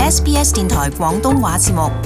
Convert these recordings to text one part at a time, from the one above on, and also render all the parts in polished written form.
SBS 電台廣東話節目。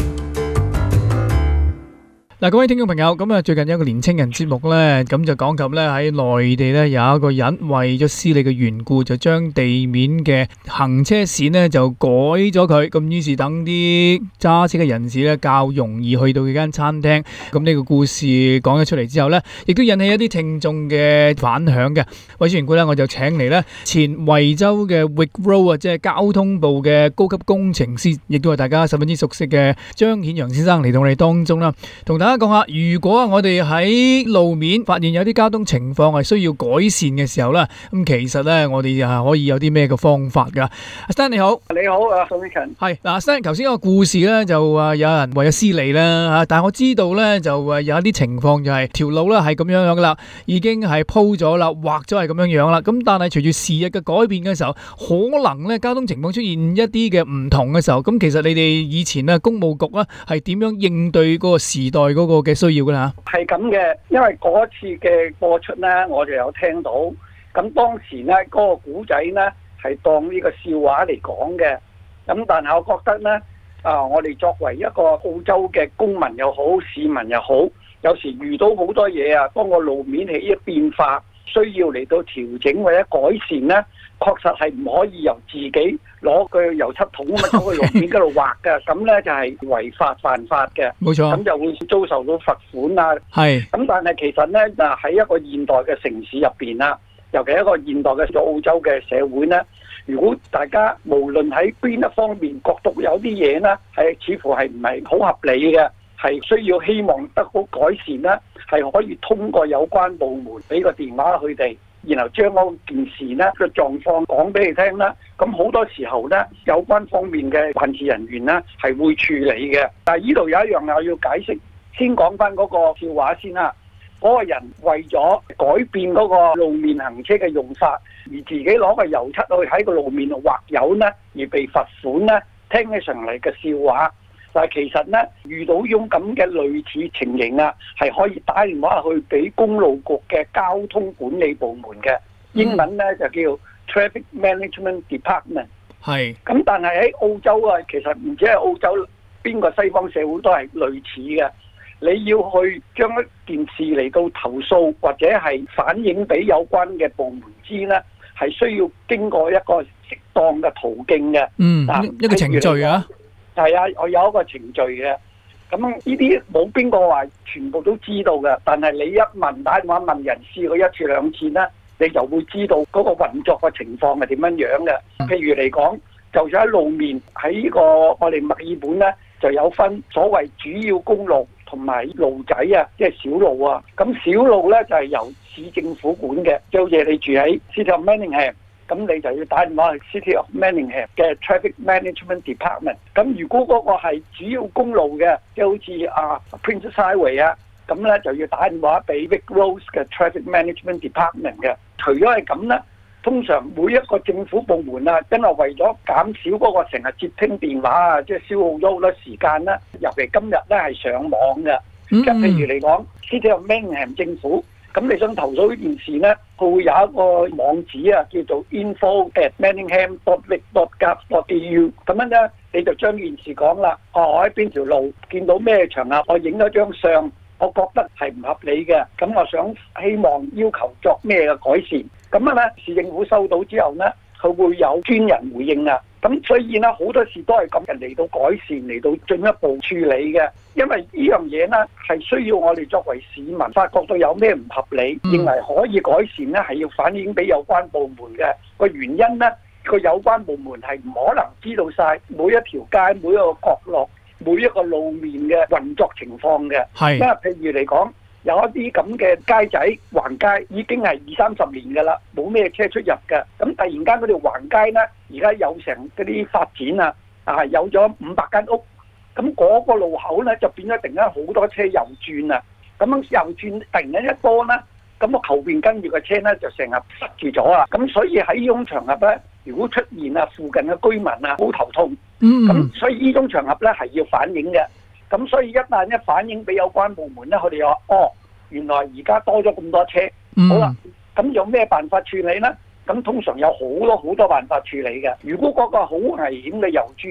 嗱，各位聽眾朋友，咁啊，最近有一個年青人節目咧，咁就講及咧喺內地咧有一個人為咗私利嘅緣故，就將地面嘅行車線咧就改咗佢，咁於是等啲揸車嘅人士咧較容易去到佢間餐廳。咁呢個故事講咗出嚟之後咧，亦都引起一啲聽眾嘅反響嘅。為此緣故咧，我就請嚟咧前惠州嘅 Wickroad 啊，即係交通部嘅高級工程師，亦都係大家十分之熟悉嘅張顯陽先生嚟到我哋當中啦，同大家講下，如果我哋喺路面發現有啲交通情況係需要改善嘅時候咧，咁其實咧我哋係可以有啲咩嘅方法噶？阿 Stan 你好， 你好啊，宋偉勤。 係嗱，阿 Stan 頭先個故事咧就話有人為咗私利啦吓，但係我知道咧就有一啲情況就係條路咧係咁樣樣噶啦，已經係鋪咗啦，畫咗係咁樣樣啦。咁但係隨住時日嘅改變嘅時候，可能咧交通情況出現一啲嘅唔同嘅時候，咁其實你哋以前咧工務局咧係點樣應對嗰個時代嗰個嘅需要噶啦？ 係咁嘅，因為嗰次嘅播出呢，我就有聽到。咁當時呢，嗰個古仔呢係當呢個笑話嚟講嘅。咁但係我覺得呢，我哋作為一個澳洲嘅公民又好，市民又好，有時遇到好多嘢啊，當個路面起一變化，需要嚟到調整或者改善呢，確實係唔可以由自己攞個油漆桶咁樣喺個路面嗰度畫嘅，咁呢就係違法犯法嘅。 冇錯， 咁就會遭受到罰款啊。 係。 咁但係其實呢，喺一個現代嘅城市入邊啦，尤其一個現代嘅澳洲嘅社會呢，如果大家無論喺邊一方面覺得有啲嘢呢係似乎係唔係好合理嘅，係需要希望得到改善呢，係可以通過有關部門俾個電話佢哋，然後將嗰件事呢個狀況講俾你聽啦。咁好多時候呢，有關方面嘅辦事人員呢係會處理嘅。但係呢度有一樣我要解釋，先講翻嗰個笑話先啦。嗰個人為咗改變嗰個路面行車嘅用法，而自己攞個油漆去喺個路面度畫油呢，而被罰款呢，聽起上嚟嘅笑話。但係其實呢，遇到呢種咁嘅類似情形啊，係可以打電話去俾公路局嘅交通管理部門嘅，英文呢就叫 Traffic Management Department。係。咁但係喺澳洲啊，其實唔止係澳洲，邊個西方社會都係類似嘅。你要去將一件事嚟到投訴或者係反映俾有關嘅部門知呢，係需要經過一個適當嘅途徑嘅。 一個程序啊。 係啊，我有一個程序嘅。咁呢啲冇邊個話全部都知道嘅，但係你一問打電話問人試過一次兩次呢，你就會知道嗰個運作嘅情況係點樣樣嘅。譬如嚟講，就算喺路面喺呢個我哋墨爾本呢，就有分所謂主要公路同埋路仔啊，即係小路啊。咁小路呢，就係由市政府管嘅，即係好似你住喺 City of Manningham，咁你就要打電話去 City of Manningham 嘅 Traffic Management Department。咁如果嗰個係主要公路嘅，即係好似Princess Highway 啊，咁呢就要打電話俾 Wickroad 嘅 Traffic Management Department 嘅。除咗係咁呢，通常每一個政府部門啊，真係為咗減少嗰個成日接聽電話啊，即係消耗咗好多時間啦。尤其今日呢係上網嘅，即係譬如嚟講 City of Manningham 政府。咁你想投訴呢件事呢，佢會有一個網址啊，叫做 info@manningham.vic.gov.au。咁樣呢，你就將件事講啦。我喺邊條路見到咩場合，我影咗張相，我覺得係唔合理嘅。咁我想希望要求作咩嘅改善。咁樣呢，市政府收到之後呢，佢會有專人回應啊。咁所以呢，好多事都係咁人嚟到改善，嚟到進一步處理嘅。因為呢樣嘢呢，係需要我哋作為市民發覺到有咩唔合理，認為可以改善呢，係要反映俾有關部門嘅。個原因呢，個有關部門係唔可能知道晒每一條街、每一個角落、每一個路面嘅運作情況嘅。係，因為譬如嚟講，有一啲咁嘅街仔橫街已經係20-30年㗎啦，冇咩車出入嘅。咁突然間嗰條橫街呢，而家有成嗰啲發展啊，有咗500間屋，咁嗰個路口呢，就變咗突然間好多車右轉啊。咁樣右轉突然間一多呢，咁我後邊跟住嘅車呢，就成日塞住咗啊。咁所以喺呢種場合呢，如果出現附近嘅居民啊好頭痛，咁所以呢種場合呢，係要反映嘅。咁所以一旦一反映俾有關部門咧，佢哋話：原來而家多咗咁多車，好啦，咁有咩辦法處理呢？咁通常有好多辦法處理嘅。如果嗰個好危險嘅右轉呢，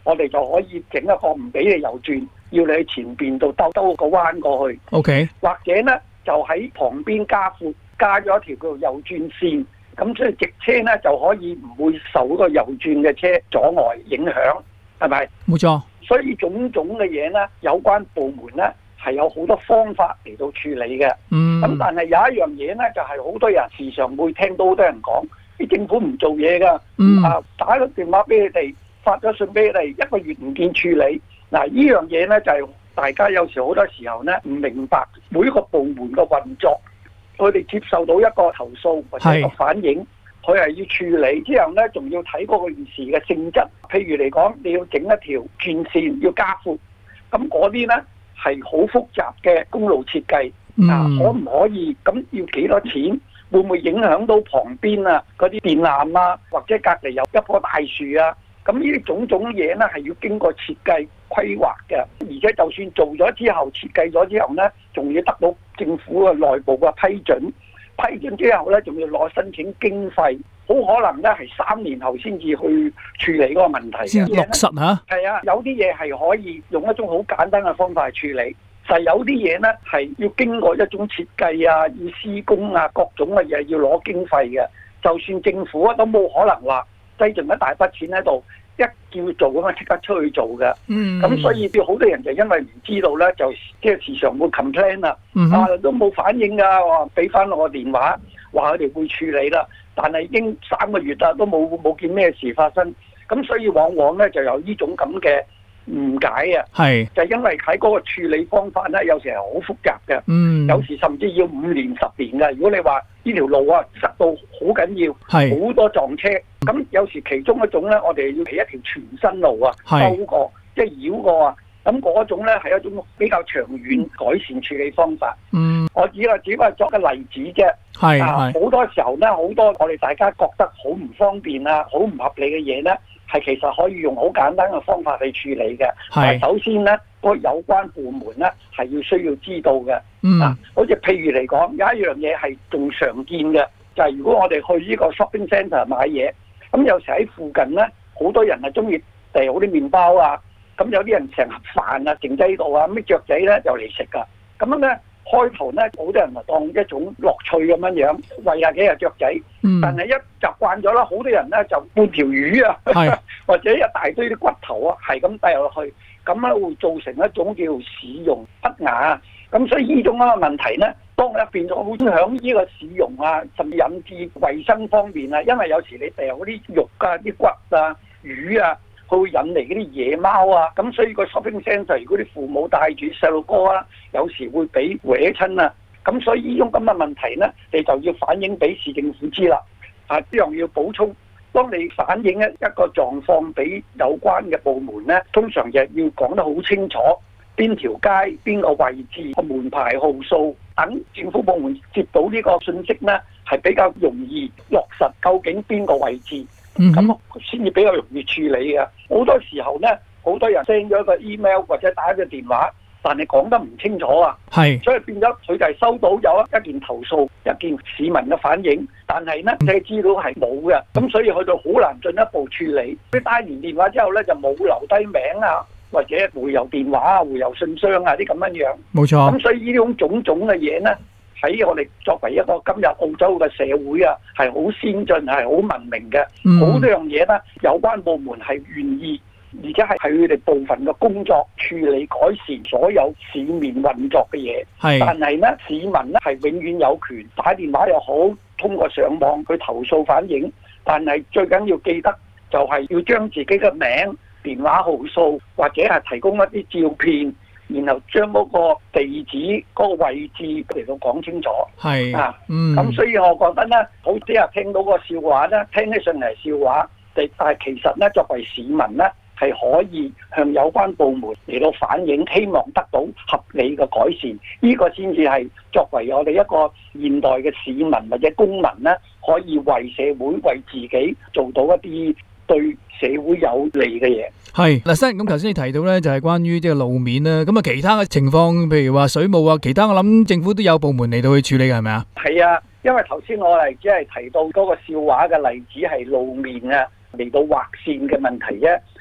我哋就可以整一個唔俾你右轉，要你去前邊度兜個彎過去。 OK， 或者呢，就喺旁邊加闊，加咗一條叫做右轉線，咁所以直車呢就可以唔會受嗰個右轉嘅車阻礙影響，係咪？ 冇錯。 所以種種嘅嘢呢，有關部門呢係有好多方法嚟到處理嘅。咁但係有一樣嘢呢，就係好多人時常會聽到好多人講，啲政府唔做嘢㗎，打個電話俾你哋，發咗信俾你哋，一個月唔見處理。嗱，呢樣嘢呢，就係大家有時好多時候呢唔明白每一個部門嘅運作，佢哋接受到一個投訴或者一個反映，佢係要處理之後呢，仲要睇嗰個件事嘅性質。譬如嚟講，你要整一條轉線要加闊，咁嗰啲呢係好複雜嘅公路設計，可唔可以？咁要幾多錢？會唔會影響到旁邊啊嗰啲電纜啊，或者隔離有一棵大樹啊？咁呢啲種種嘢呢係要經過設計規劃嘅，而且就算做咗之後，設計咗之後呢，仲要得到政府嘅內部嘅批准。批准之後呢，仲要攞申請經費，好可能呢係3年後先至去處理嗰個問題嘅。 先落實嚇。 係啊，有啲嘢係可以用一種好簡單嘅方法去處理，就係有啲嘢呢係要經過一種設計啊，要施工啊，各種嘅嘢要攞經費嘅。就算政府都冇可能話擠盡一大筆錢喺度，一叫做咁樣即刻出去做嘅。咁所以好多人就因為唔知道呢，就即係時常會 complain 啦，都冇反應㗎，我俾翻我個電話，話佢哋會處理啦，但係已經3個月啦，都冇見咩事發生。咁所以往往呢就有呢種咁嘅誤解啊，就因為喺嗰個處理方法呢，有時係好複雜嘅，有時甚至要5年10年嘅。如果你話呢條路啊塞到好緊要，好多撞車，咁有時其中一種呢，我哋要起一條全新路啊，兜過即係繞過啊，咁嗰種呢係一種比較長遠改善處理方法。我只不過作個例子啫。好多時候呢，好多我哋大家覺得好唔方便啊，好唔合理嘅嘢呢，係其實可以用好簡單嘅方法去處理嘅。但首先呢，個有關部門呢係要需要知道嘅。好似譬如嚟講，有一樣嘢係仲常見嘅，就係如果我哋去呢個 shopping centre 買嘢，咁有時喺附近呢，好多人係中意掉啲麵包啊，咁有啲人成盒飯啊剩低度啊，咁啲雀仔呢就嚟食㗎。咁樣呢，開頭呢，好多人就當一種樂趣咁樣餵下幾隻雀仔，但係一習慣咗啦，好多人呢就半條魚啊，或者一大堆啲骨頭啊，係咁遞落去，咁咧會造成一種叫市容不雅。咁所以呢種咁嘅問題呢，當一變咗會影響呢個市容啊，甚至引致衞生方面啊，因為有時你掉嗰啲肉啊、啲骨啊、魚啊，佢會引嚟嗰啲野貓啊，咁所以個 shopping centre 如果啲父母帶住細路哥啊，有時會俾搲親啊，咁所以呢種咁嘅問題呢，你就要反映俾市政府知啦。呢樣要補充，當你反映一個狀況俾有關嘅部門呢，通常就要講得好清楚，邊條街、邊個位置、個門牌號數等，政府部門接到呢個信息呢，係比較容易落實究竟邊個位置。咁先至比較容易處理嘅。好多時候呢，好多人 send 咗個 email 或者打咗個電話，但係講得唔清楚啊。所以變咗佢就係收到有一件投訴，一件市民嘅反映，但係呢，你資料係冇嘅，咁所以佢就好難進一步處理。佢打完電話之後呢，就冇留低名啊，或者回郵電話啊、回郵信箱啊啲咁樣。冇錯。咁所以呢種種種嘅嘢呢，喺我哋作為一個今日澳洲嘅社會啊，係好先進，係好文明嘅。好多樣嘢呢，有關部門係願意，而且係佢哋部分嘅工作處理改善所有市面運作嘅嘢。但係呢，市民呢係永遠有權打電話又好，通過上網去投訴反映。但係最緊要記得就係要將自己嘅名、電話號數或者係提供一啲照片，然後將嗰個地址、嗰個位置嚟到講清楚。咁所以我覺得呢，好啲人聽到個笑話呢，聽起上嚟係笑話，但係其實呢，作為市民呢，係可以向有關部門嚟到反映，希望得到合理嘅改善。呢個先至係作為我哋一個現代嘅市民或者公民呢，可以為社會、為自己做到一啲對社會有利嘅嘢。 嗱，Sir，咁頭先你提到咧，就係關於即係路面啦。咁啊，其他嘅情況，譬如話水務啊，其他我諗政府都有部門嚟到去處理嘅，係咪啊？ 係啊，因為頭先我哋只係提到嗰個笑話嘅例子係路面啊嚟到劃線嘅問題啫。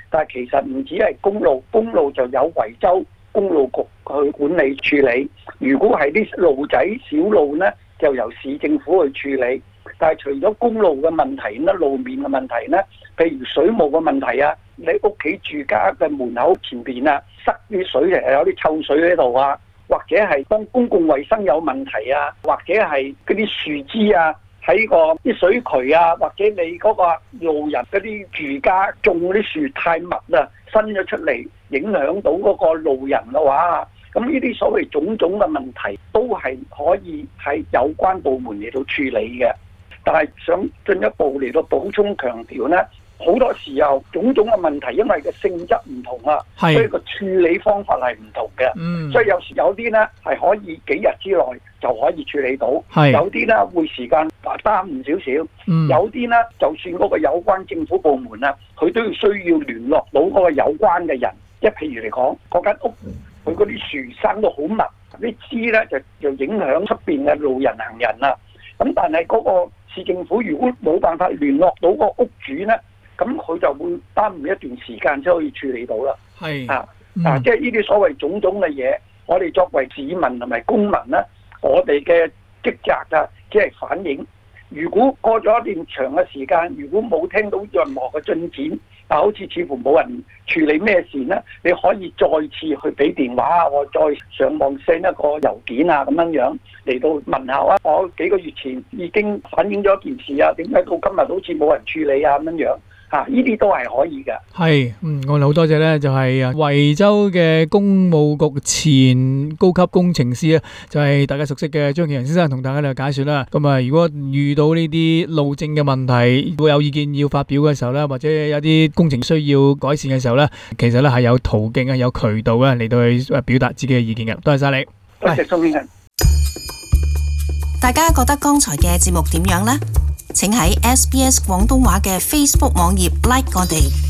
但係其實唔止係公路，公路就有維州公路局去管理處理。如果係啲路仔小路呢，就由市政府去處理。但係除咗公路嘅問題呢，路面嘅問題呢，譬如水務嘅問題啊，你屋企住家嘅門口前邊啊，塞啲水嚟，有啲臭水喺度啊，或者係當公共衛生有問題啊，或者係嗰啲樹枝啊喺個啲水渠啊，或者你嗰個路人嗰啲住家種嗰啲樹太密啊，伸咗出嚟影響到嗰個路人嘅話，咁呢啲所謂種種嘅問題都係可以喺有關部門嚟到處理嘅。但係想進一步嚟到補充強調呢，好多時候種種嘅問題因為個性質唔同啊，所以個處理方法係唔同嘅。所以有時有啲呢係可以幾日之內就可以處理到，有啲呢會時間耽誤少少，有啲呢就算嗰個有關政府部門啊，佢都要需要聯絡到嗰個有關嘅人。即係譬如嚟講，嗰間屋佢嗰啲樹生到好密，啲枝呢就影響出邊嘅路人行人啊。咁但係嗰個市政府如果冇辦法聯絡到個屋主呢，咁佢就會耽誤一段時間先可以處理到啦。即係呢啲所謂種種嘅嘢，我哋作為市民同埋公民呢，我哋嘅職責啊，只係反映。如果過咗一段長嘅時間，如果冇聽到任何嘅進展，好似似乎冇人處理咩事呢，你可以再次去俾電話，我再上網 send 一個郵件啊，咁樣嚟到問下啊，我幾個月前已經反映咗一件事啊，點解到今日好似冇人處理啊，咁樣呢啲都係可以嘅。 係，我哋好多謝咧，就係維州嘅公務局前高級工程師啊，就係大家熟悉嘅張健仁先生同大家嚟解說啦。咁啊，如果遇到呢啲路政嘅問題，會有意見要發表嘅時候咧，或者有啲工程需要改善嘅時候咧，其實咧係有途徑啊，有渠道啊嚟到去表達自己嘅意見嘅。多謝晒你， 多謝宋先生。 大家覺得剛才嘅節目點樣呢？請喺SBS 廣東話嘅 Facebook 網頁 like 我哋。